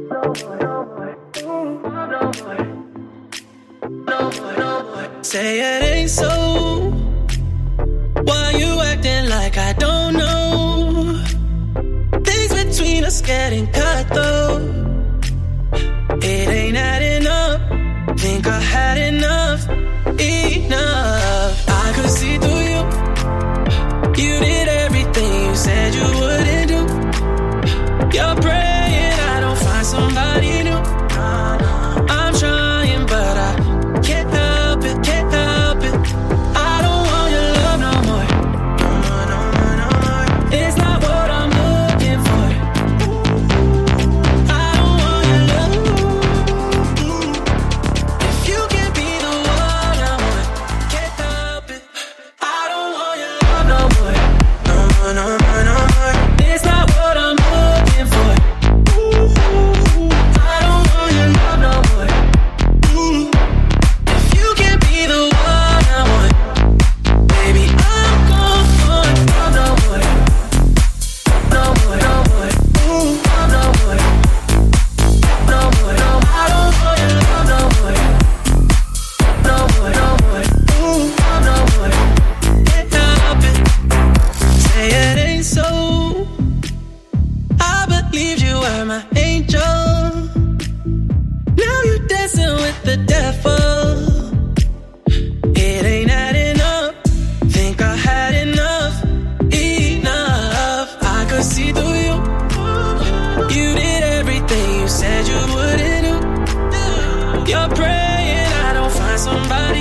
Say it ain't so. Why you acting like I don't know? Things between us getting cut though. It ain't adding up. Think I had enough. Enough. I could see through you. You did everything you said you wouldn't do. You're praying I don't find somebody new. I'm trying but I can't help it, can't help it. I don't want your love no more. No more, no more, no more. It's not what I'm looking for. I don't want your love. If you can't be the one I want, can't help it. I don't want your love no more. No more, no more, no more. It's not what I'm looking for. I don't want your love no more. If you can't be the one I want, baby, I'm gone for love no more. No more, no more. Love no more. No more, no more. I don't want your love no more. No more, no more. Love no more. Can't help it. Say it ain't so. I believed you were my angel. Now you dancing with the devil. It ain't adding up. Think I had enough. Enough. I could see through you. You did everything you said you wouldn't do. You're praying I don't find somebody